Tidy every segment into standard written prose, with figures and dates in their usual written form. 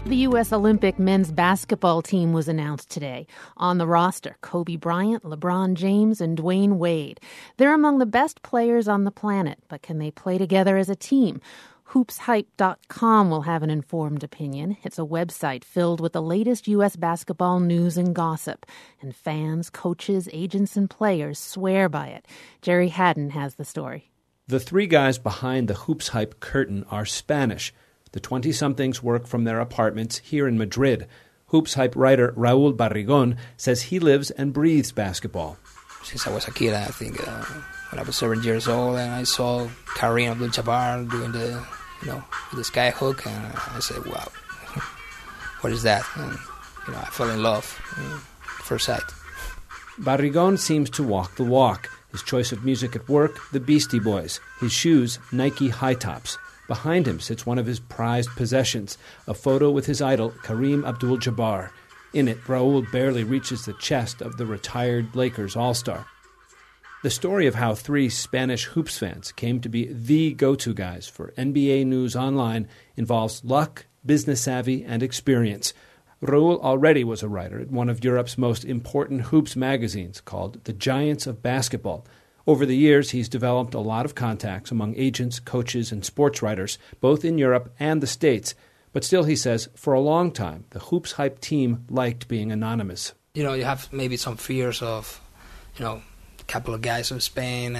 The U.S. Olympic men's basketball team was announced today. On the roster, Kobe Bryant, LeBron James, and Dwayne Wade. They're among the best players on the planet, but can they play together as a team? HoopsHype.com will have an informed opinion. It's a website filled with the latest U.S. basketball news and gossip. And fans, coaches, agents, and players swear by it. Jerry Haddon has the story. The three guys behind the Hoops Hype curtain are Spanish. The 20-somethings work from their apartments here in Madrid. Hoops Hype writer Raul Barrigón says he lives and breathes basketball. Since I was a kid, I think when I was 7 years old, and I saw Kareem Abdul-Jabbar doing the sky hook, and I said, "Wow, what is that?" And I fell in love at first sight. Barrigón seems to walk the walk. His choice of music at work, the Beastie Boys. His shoes, Nike high tops. Behind him sits one of his prized possessions, a photo with his idol, Kareem Abdul-Jabbar. In it, Raul barely reaches the chest of the retired Lakers all-star. The story of how three Spanish hoops fans came to be the go-to guys for NBA News Online involves luck, business savvy, and experience. Raul already was a writer at one of Europe's most important hoops magazines called The Giants of Basketball. Over the years, he's developed a lot of contacts among agents, coaches, and sports writers, both in Europe and the States. But still, he says, for a long time, the Hoops Hype team liked being anonymous. You have maybe some fears of, a couple of guys from Spain,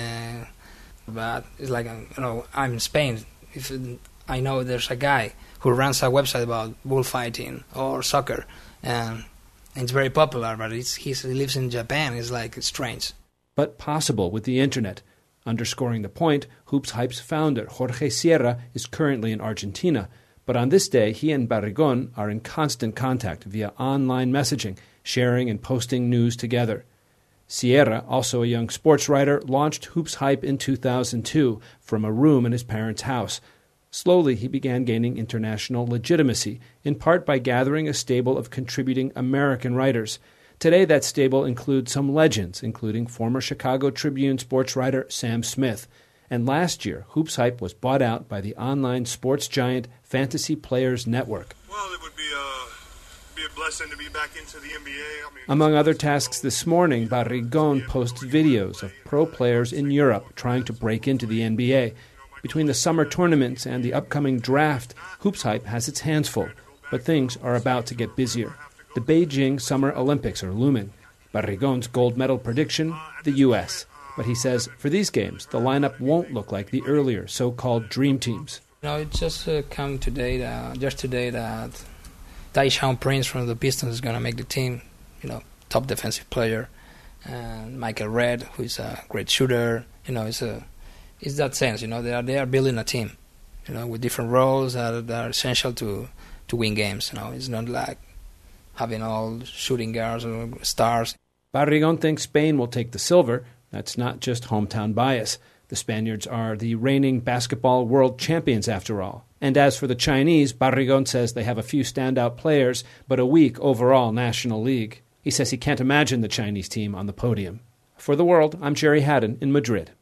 but it's like, I'm in Spain. If I know there's a guy who runs a website about bullfighting or soccer, and it's very popular, but he lives in Japan. It's like strange. But possible with the Internet. Underscoring the point, Hoops Hype's founder, Jorge Sierra, is currently in Argentina. But on this day, he and Barrigón are in constant contact via online messaging, sharing and posting news together. Sierra, also a young sports writer, launched Hoops Hype in 2002 from a room in his parents' house. Slowly, he began gaining international legitimacy, in part by gathering a stable of contributing American writers. Today, that stable includes some legends, including former Chicago Tribune sports writer Sam Smith. And last year, Hoops Hype was bought out by the online sports giant Fantasy Players Network. Well, it would be a blessing to be back into the NBA. Among other tasks this morning, Barrigón posted videos of pro players in Europe trying to break into the NBA. Between the summer tournaments and the upcoming draft, Hoops Hype has its hands full, but things are about to get busier. The Beijing Summer Olympics are looming. Barrigón's gold medal prediction, the U.S. But he says for these games, the lineup won't look like the earlier so-called dream teams. It just come today that Tayshaun Prince from the Pistons is going to make the team, top defensive player. And Michael Redd, who is a great shooter, it's that sense, they are building a team, with different roles that are essential to win games. It's not like having all shooting guards or stars. Barrigón thinks Spain will take the silver. That's not just hometown bias. The Spaniards are the reigning basketball world champions, after all. And as for the Chinese, Barrigón says they have a few standout players, but a weak overall National League. He says he can't imagine the Chinese team on the podium. For The World, I'm Jerry Haddon in Madrid.